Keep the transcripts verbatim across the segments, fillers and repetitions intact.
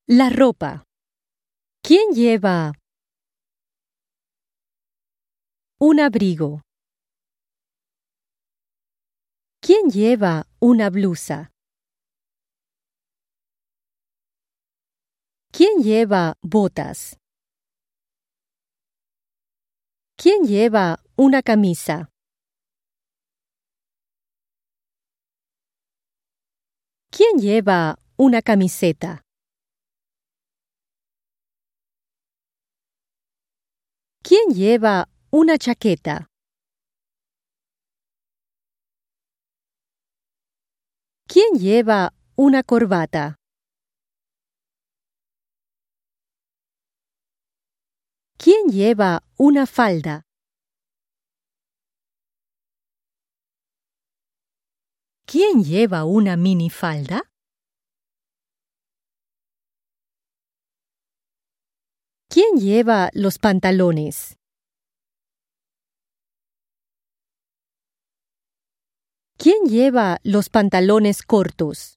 La ropa. ¿Quién lleva un abrigo? ¿Quién lleva una blusa? ¿Quién lleva botas? ¿Quién lleva una camisa? ¿Quién lleva una camiseta? ¿Quién lleva una chaqueta? ¿Quién lleva una corbata? ¿Quién lleva una falda? ¿Quién lleva una minifalda? ¿Quién lleva los pantalones? ¿Quién lleva los pantalones cortos?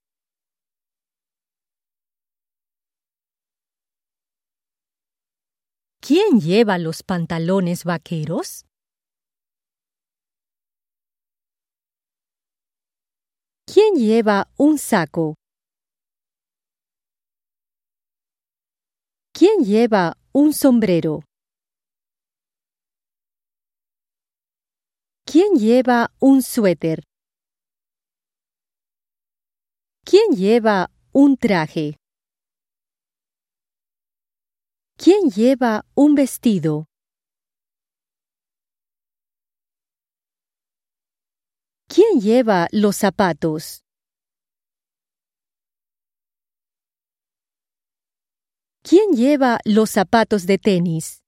¿Quién lleva los pantalones vaqueros? ¿Quién lleva un saco? ¿Quién lleva un sombrero? ¿Quién lleva un suéter? ¿Quién lleva un traje? ¿Quién lleva un vestido? ¿Quién lleva los zapatos? ¿Quién lleva los zapatos de tenis?